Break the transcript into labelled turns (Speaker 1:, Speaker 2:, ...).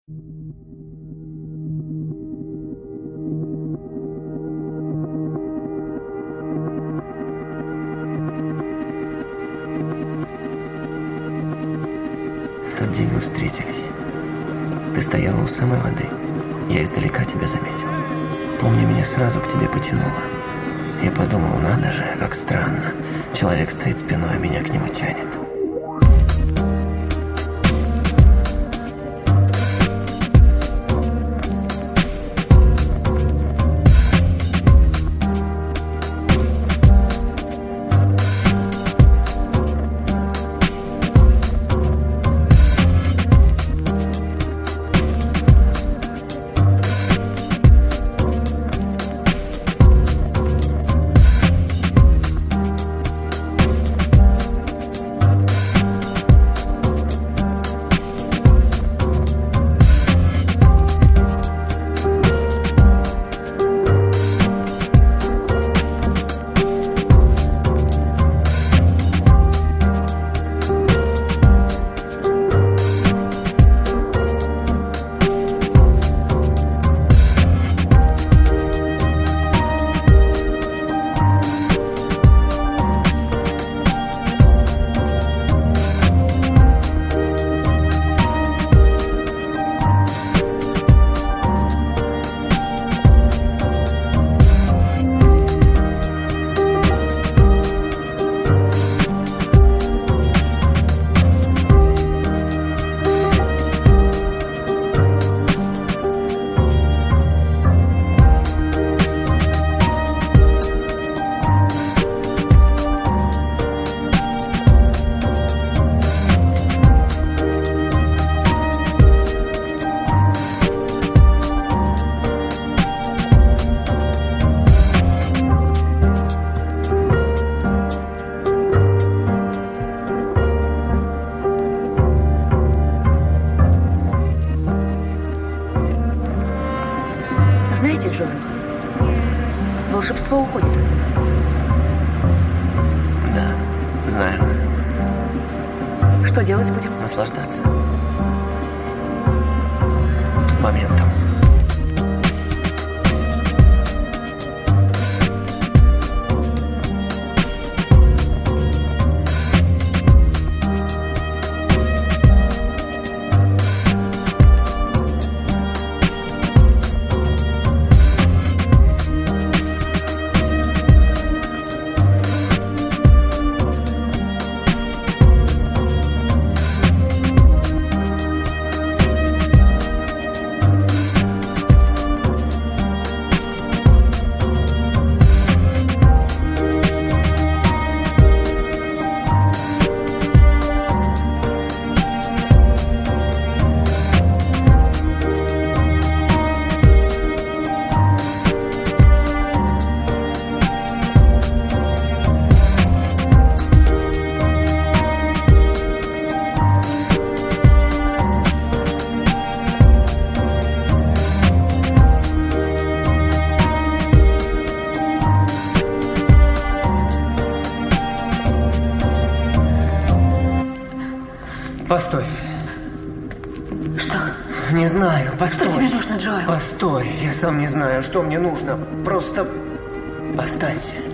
Speaker 1: В тот день мы встретились. Ты стояла у самой воды. Я издалека тебя заметил. Помню, меня сразу к тебе потянуло. Я подумал, надо же, как странно. Человек стоит спиной, а меня к нему тянет.
Speaker 2: Знаете, Джоэл, волшебство уходит.
Speaker 1: Да, знаю.
Speaker 2: Что делать будем?
Speaker 1: Наслаждаться моментом. Постой.
Speaker 2: Что?
Speaker 1: Не знаю, постой.
Speaker 2: Что тебе нужно, Джоэл?
Speaker 1: Постой, я сам не знаю, что мне нужно. Просто останься.